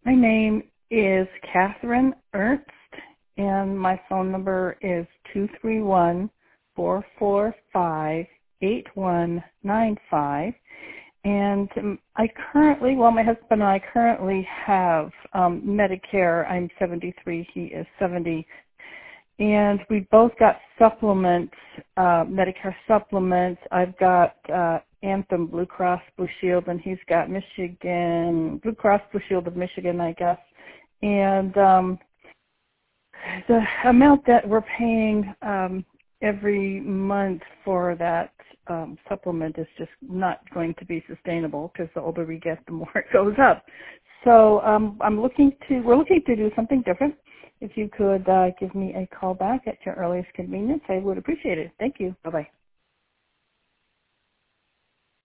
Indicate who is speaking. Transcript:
Speaker 1: My name is Catherine Ernst, and my phone number is 231-445-8195. And my husband and I currently have Medicare. I'm 73, he is 70. And we both got supplements, Medicare supplements. I've got Anthem Blue Cross Blue Shield, and he's got Michigan, Blue Cross Blue Shield of Michigan, I guess. And the amount that we're paying every month for that supplement is just not going to be sustainable, because the older we get, the more it goes up. So we're looking to do something different. If you could give me a call back at your earliest convenience, I would appreciate it. Thank you. Bye-bye.